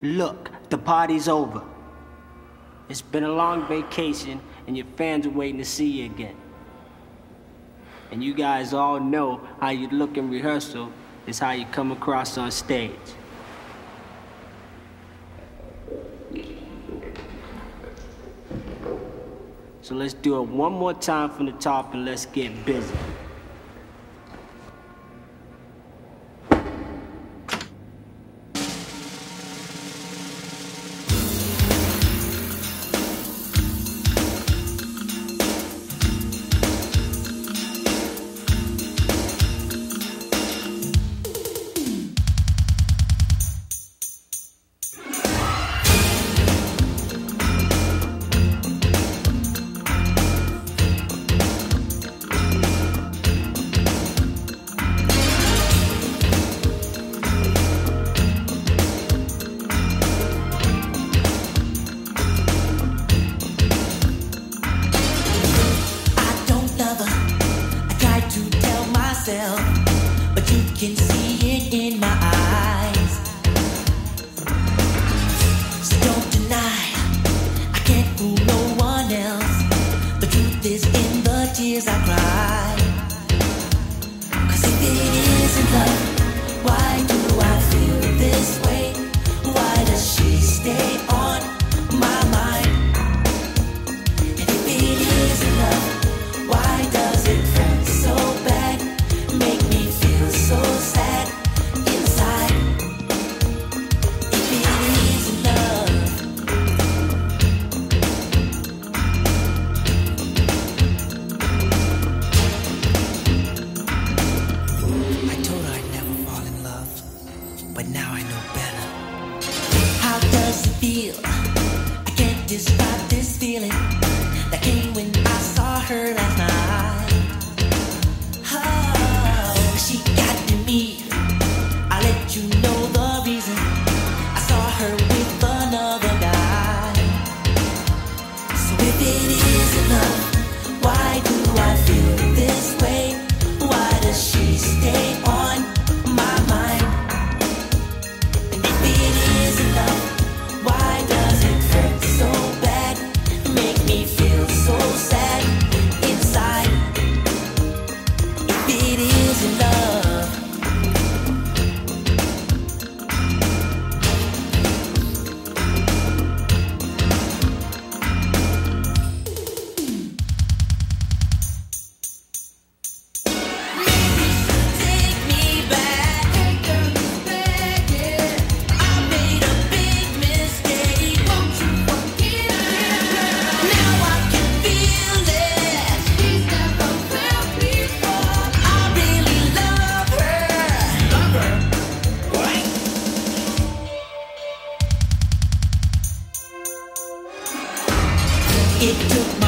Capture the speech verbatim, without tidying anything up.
Look, the party's over. It's been a long vacation, and your fans are waiting to see you again. And you guys all know how you look in rehearsal is how you come across on stage. So let's do it one more time from the top and let's get busy. But you can see it in my eyes. So don't deny, I can't fool no one else. The truth is in the tears I cry. Cause if it isn't love, why do I feel this way? Why does she stay on my mind? And if it isn't love, why does it hurt so bad? Make me feel so sad inside. If it isn't love, I told her I'd never fall in love, but now I know better. How does it feel? I can't describe this feeling that came when I saw her last night. She got to me. I'll let you know the reason. I saw her with another guy. So if it isn't love, why do I feel this way? Why does she stay on my mind? And if it isn't love, why does it hurt so bad? Make me feel so sad inside. If it isn't love, it took